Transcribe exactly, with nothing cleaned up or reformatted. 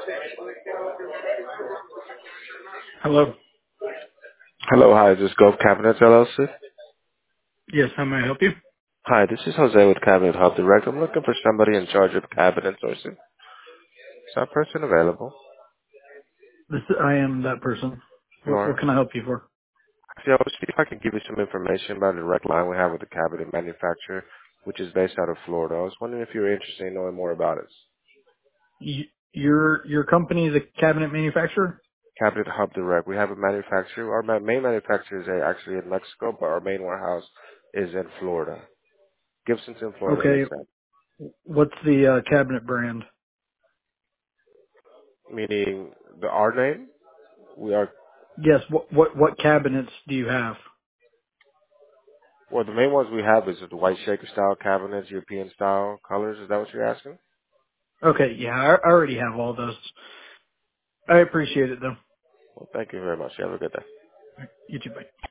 Hello. Hello, hi, this is Gulf Cabinets L L C. Yes, how may I help you? Hi, this is Jose with Cabinet Hub Direct. I'm looking for somebody in charge of cabinet sourcing. Is that person available? This I am that person. You What, what are? can I help you for? See, I will see if I can give you some information about a direct line we have with the cabinet manufacturer, which is based out of Florida. I was wondering if you're interested in knowing more about it. You, your your company is a cabinet manufacturer. Cabinet Hub Direct. We have a manufacturer. Our ma- main manufacturer is uh, actually in Mexico, but our main warehouse is in Florida. Gibsonton, Florida, to be Okay. exact. What's the uh, cabinet brand? Meaning the our name. We are Yes. What what what cabinets do you have? Well, the main ones we have is the white shaker style cabinets, European style colors. Is that what you're asking? Okay. Yeah, I, I already have all those. I appreciate it though. Well, thank you very much. You have a good day. You too. Bye.